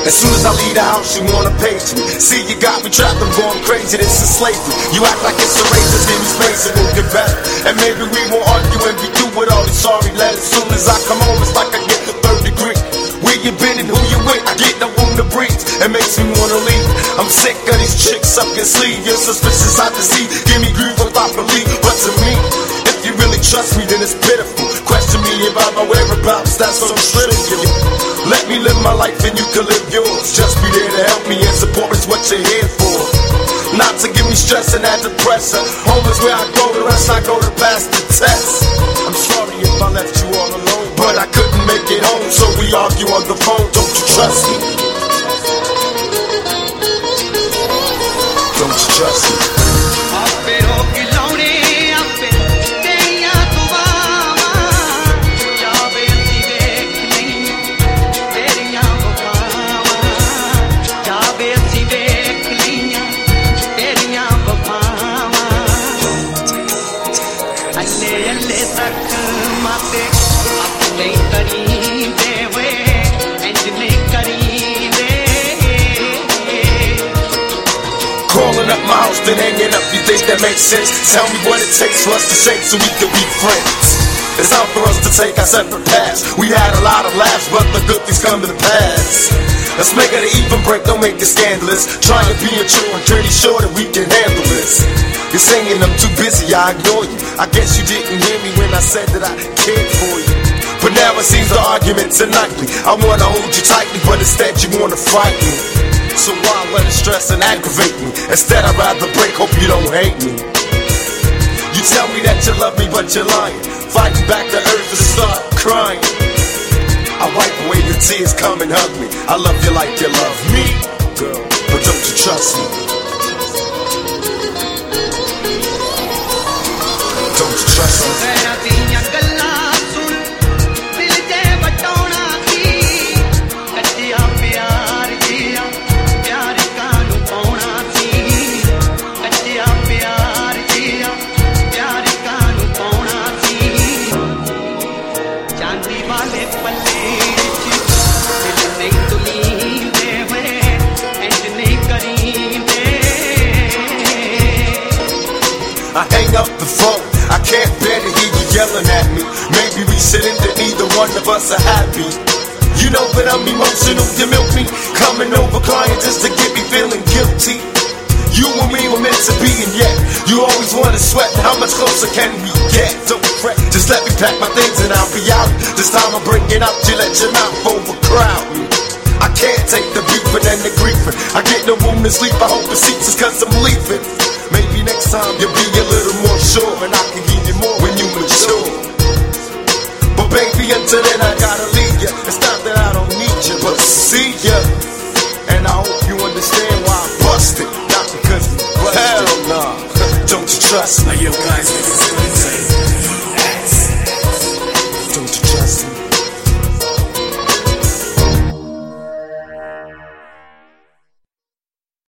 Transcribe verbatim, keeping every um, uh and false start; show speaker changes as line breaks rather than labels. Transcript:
As soon as I leave the house, you wanna page me. See, you got me trapped, I'm going crazy, this is slavery. You act like it's a race, just give me space and we'll get better. And maybe we won't argue and be through with all these sorry letters. As soon as I come home, it's like I get the third degree. Where you been and who you with, I get no room to breathe. It makes me wanna leave. I'm sick of these chicks sucking sleeve. You're suspicious, I deceive. Give me grief if I believe. But to me, if you really trust me, then it's pitiful. Question me about my whereabouts, that's so trivial. Let me live my life and you can live yours. Just be there to help me and support is what you're here for. Not to give me stress and add to pressure. Home is where I go, the rest I go to pass the test. I'm sorry if I left you all alone, but I couldn't make it home, so we argue on the phone. Don't you trust me? Don't you trust me? Calling up my house, then hanging up, you think that makes sense? Tell me what it takes for us to shake so we can be friends. It's time for us to take our separate paths. We had a lot of laughs, but the good things come to the past. Let's make it an even break, don't make it scandalous. Trying to be a true and pretty sure that we can handle this. You're saying I'm too busy, I ignore you. I guess you didn't hear me when I said that I cared for you. But now it seems the arguments are nightly. I wanna hold you tightly, but instead you wanna fight me. So why let it stress and aggravate me? Instead I'd rather break, hope you don't hate me. You tell me that you love me, but you're lying. Fighting back to earth and start crying. I wipe away your tears, come and hug me. I love you like you love me, girl, but don't you trust me? Don't you trust me? I hang up the phone, I can't bear to hear you yelling at me. Maybe we shouldn't, that neither one of us are happy. You know that I'm emotional, you milk me. Coming over crying just to get me feeling guilty. You and me were meant to be, and yet you always wanna sweat. How much closer can we get? Don't fret, just let me pack my things and I'll be out. This time I'm breaking up, you let your mouth overcrowd me. I can't take the beefing and the griefing. I get no room to sleep, I hope it seeps us cause I'm leaving. Maybe next time you'll be a little more sure, and I can give you more when you mature. But baby, until then I gotta leave you. It's not that I don't need you, but see ya. And I hope you understand why I busted. Not because we busted. Hell nah, don't you trust me? Yo guys,